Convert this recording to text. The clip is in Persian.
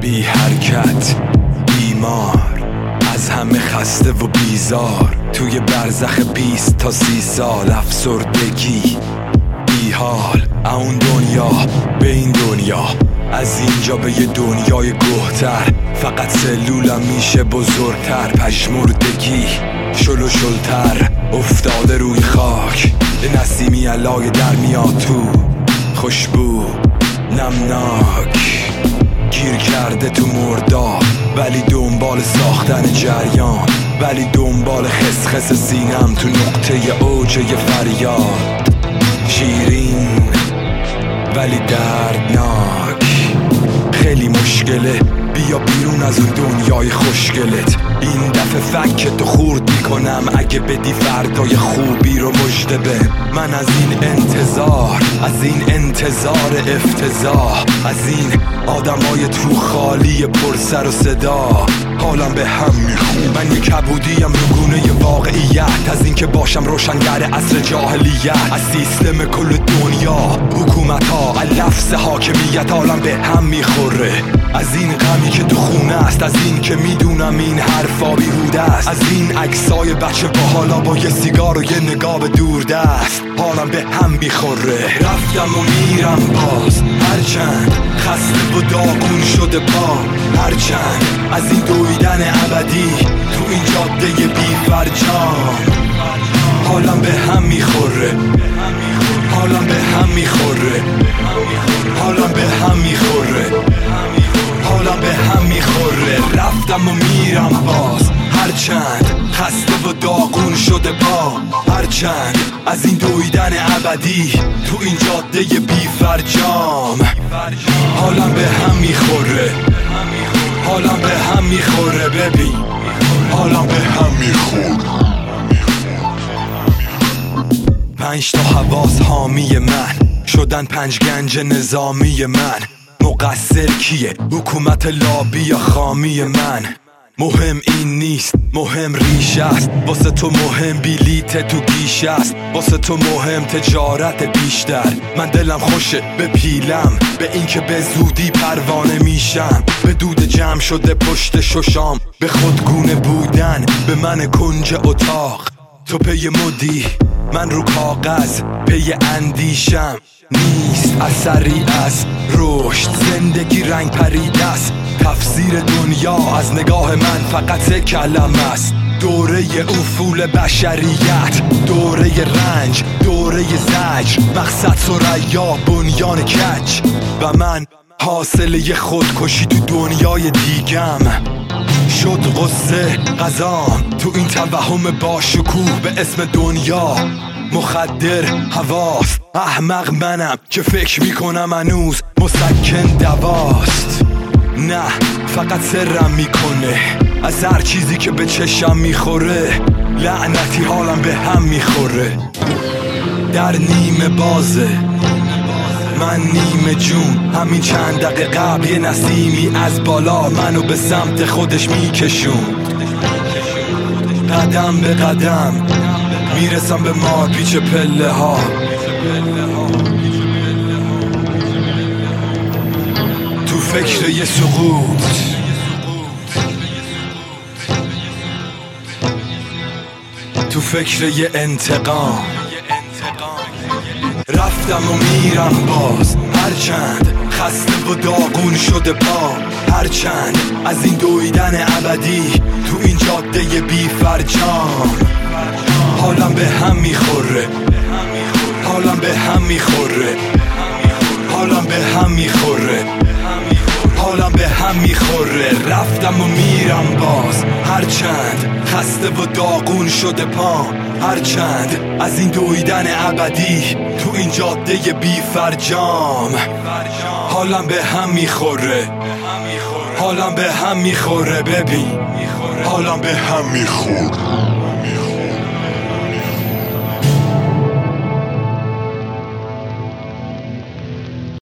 بی حرکت، بیمار، از همه خسته و بیزار، توی برزخ 20 تا 30 سال افسردگی، بی حال اون دنیا به این دنیا، از اینجا به یه دنیای گهتر. فقط سلولم میشه بزرگتر، پشمردگی شل و شلتر افتاده روی خاک، نسیمی علای در میاد تو، خوشبو نمناک گیر کرده تو مرداب، ولی دنبال ساختن جریان، ولی دنبال خسخس سینم تو نقطه اوج یه فریاد، شیرین ولی دردناک. خیلی مشکله بیا بیرون از اون دنیای خوشگلت، این دفعه فکتو خورد میکنم اگه بدی فردای خوبی رو مژده به من. از این انتظار، از این انتظار افتضاح، از این آدمای تو خالی پر سر و صدا، حالم به هم میخون. من یک کبودیم رو گونه واقعیت، از این که باشم روشنگر عصر جاهلیت، از سیستم کل دنیا، حکومت ها، لفظ حاکمیت، حالم به هم میخوره. از این غمی که تو خونه است، از این که میدونم این حرفا بیهوده است، از این عکسای بچه با حالا با یه سیگار و یه نگاه به دور دست، حالم به هم میخوره. رفتم و میرم باز، هرچند خسته و داغون شده پا، هرچند از این دویدن ابدی تو این جاده بی فرجام، حالم به هم میخوره، حالم به هم میخوره، حالم به هم میخوره، حالم به هم میخوره. رفتم و میرم باز، هرچند خسته و داغون شده پا، هرچند از این دویدن ابدی تو این جاده بی فرجام، حالم به هم میخوره، حالم به هم میخوره. ببین حالم به هم میخوره. 5 تا حواس حامی من شدن 5 گنج نظامی من. مقصر کیه؟ حکومت لابی یا خامی من؟ مهم این نیست، مهم ریشه است. واسه تو مهم بلیت تو گیشه است، واسه تو مهم تجارت بیشتر. من دلم خوشه به پیلم، به این که به زودی پروانه میشم، به دود جمع شده پشت ششام، به خودگونه بودن، به من کنج اتاق. تو پی مدی، من رو کاغذ پی اندیشم. نیست اثری از رشد، زندگی رنگ پریده است. تفسیر دنیا از نگاه من فقط کلمه است. دوره افول بشریت، دوره رنج، دوره زجر، مقصد ثریا، بنیان کج. و من حاصله خودکشی تو دنیای دیگم. شد قصه غذام تو این توهم باشکوه به اسم دنیا. مخدر حواس، احمق منم که فکر میکنم هنوز مسکن دواست. نه فقط سرم میکنه از هر چیزی که به چشم میخوره. لعنتی حالم به هم میخوره. در نیمه بازه، من نیمه جون. همین چند دقیقه قبل یه نسیمی از بالا منو به سمت خودش میکشون. قدم به قدم میرسم به مار پیچ پله ها. تو فکر یه سقوط، تو فکر یه انتقام. رفتم و میرم باز، هرچند خسته و داغون شده پا، هرچند از این دویدن ابدی تو این جاده بی فرجام. حالم به هم میخوره، حالم به هم میخوره، حالم به هم میخوره، حالم به هم میخوره. رفتم و میرم باز، هرچند خسته و داغون شده پا، هرچند از این دویدن ابدی تو این جاده بی فرجام. حالم به هم میخوره، حالم به هم میخوره. ببین حالم به هم میخوره.